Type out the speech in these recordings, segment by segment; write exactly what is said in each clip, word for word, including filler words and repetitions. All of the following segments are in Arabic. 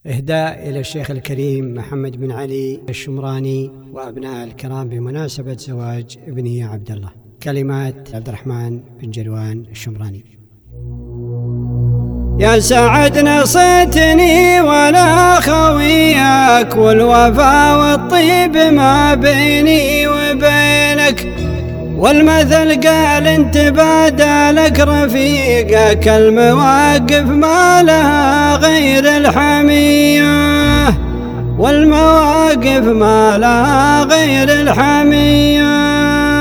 إهداء إلى الشيخ الكريم محمد بن علي الشمراني وأبناء الكرام بمناسبة زواج ابنه عبد الله. كلمات عبد الرحمن بن جلوان الشمراني. يا سعد نصيتني ولا خوياك، والوفا والطيب ما بيني وبينك، والمثل قال انت بادالك رفيقك، المواقف ما لها غير الحمية، والمواقف ما لها غير الحمية.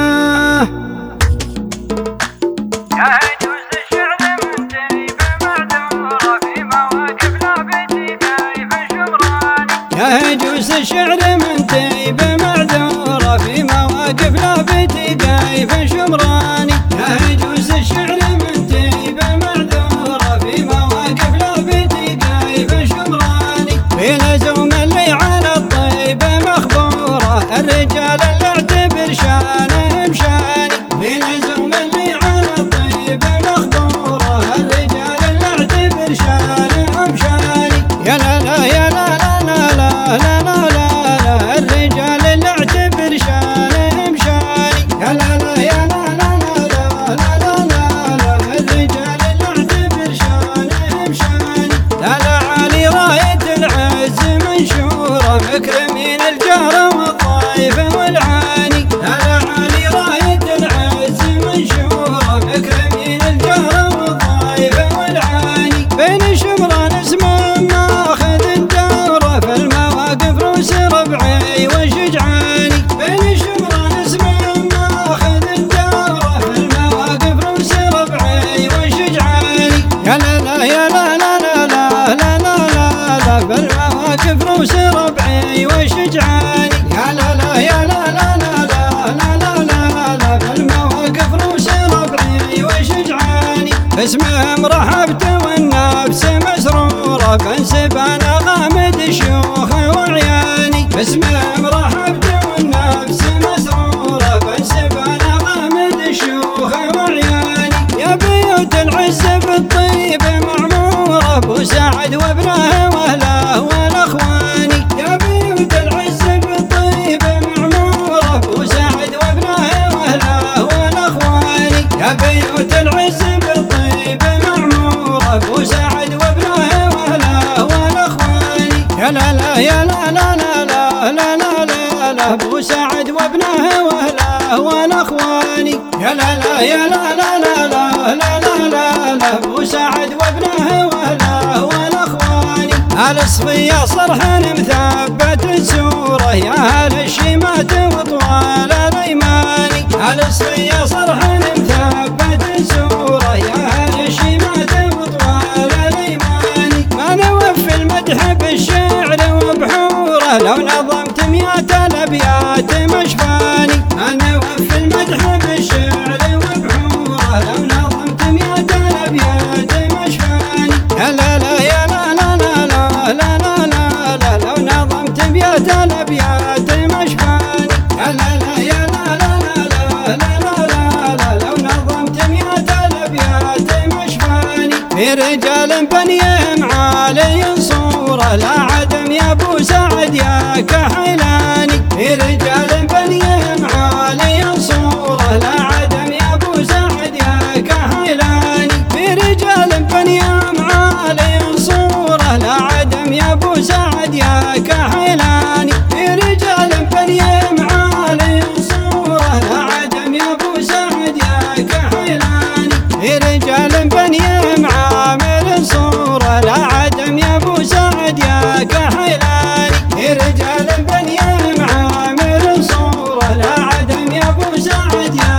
يا يجوز الشعر من تيب معذورة في مواقف لابتي كيف شمراني، يا يجوز الشعر من تيب معذورة في مواقف لابتي كيف شمراني، في لزوم اللي على الطيب مخبورة، الرجال اللي اعتبر شانهم شاني، في لزوم اللي على الطيب مخبورة، الرجال اللي اعتبر شانهم شاني. يا لا لا يا لا لا لا لا لا لا، الرجال اللي اعتبر شانهم شاني، يا لا لا يا لا لا لا لا لا لا، الرجال اللي اعتبر شانهم شاني. لا لا علي راية العز منشورة، مكرمين الجار والضيف والعاني، لا لا علي راية العز منشورة، مكرمين الجار والضيف والعاني. بين شمران اسمه ماخذ الدورة، في المواقف روس ربعي وشجعاني، بين شمران اسمه ماخذ الدورة، في المواقف روس ربعي وشجعاني. يا لا لا يا لا لا لا لا لا لا لا، في المواقف روس ربعي وشجعاني، يا لا لا يا لا لا لا لا لا لا لا، في المواقف روس ربعي وشجعاني. اسمهم رحبت والنفس مسرورة، بنسب انا غامد شيوخ وعياني، اسمهم رحبت والنفس مسرورة، بنسب انا غامد شيوخ وعياني. يا بيوت العز بالطيب معمورة، ابو سعد وابنه واهله والاخواني، يا بيوت العز بالطيب معمورة، ابو سعد وابنه واهله والاخواني، يا بيوت العز بالطيب معمورة، ابو سعد وابنه واهله والاخواني. يا لا لا يا لا لا لا لا لا لا لا لا، ابو سعد وابنه واهله والاخواني، يا لا لا يا لا لا لا لا لا لا لا لا، ابو سعد وابنه واهله والاخواني. اهل الصفية صرحا مثبت السورة، يا اهل الشيمات وطوال الايماني، اهل الصفية صرحا مثبت السورة، يا اهل الشيمات وطوال الايماني. ما نوفي المدح بالشعر وبحوره، لو نظمت مئات الابيات مشفاني، ما نوفي المدح بالشعر وبحوره، لو نظمت مئات الابيات مشفاني. يا لا لا يا لا لا لا لا لا لا لا لا، لو نظمت مئات الابيات مشفاني، يا لا لا يا لا لا لا لا لا لا لا، لو نظمت مئات الابيات مشفاني. في رجال بنيهم عالي صورة، لا عدم يا ابو سعد يا كحيلاني، في رجال بنيهم عالي صورة، لا عدم يا ابو سعد يا كحيلاني، في رجال بنيهم عالي صورة، لا عدم يا ابو سعد يا كحيلاني، في رجال بنيهم عالي صورة، لا عدم يا ابو سعد يا كحيلاني، في رجال بنيهم عامل صورة، لا عدم يا ابو سعد يا كحيلاني، في رجال بنيهم عامل صورة، لا عدم يا ابو سعد يا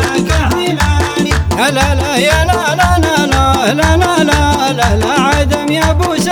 كحيلاني. يا لا لا يا لا لا لا لا لا لا لا لا، عدم يا ابو